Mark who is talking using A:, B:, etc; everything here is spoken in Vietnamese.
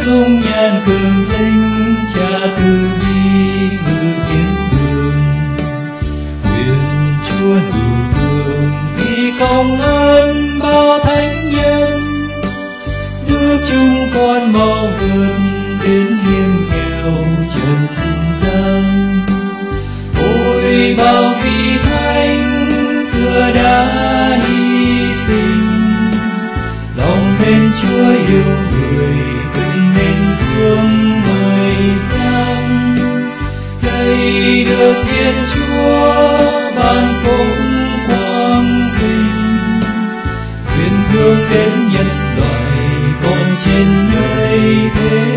A: dung nhan cường linh Cha từ bi ngự thiên đường. Nguyện Chúa dù thương vì công ơn bao thánh nhân, giúp chúng con mau vươn đến hiên nghèo trần gian. Ôi bao vị thánh xưa đã hy sinh, lòng mến Chúa yêu người từng nên thương người sang. Đây được Thiên Chúa ban phúc quang vinh, nguyện thương đến nhân loại còn trên nơi thế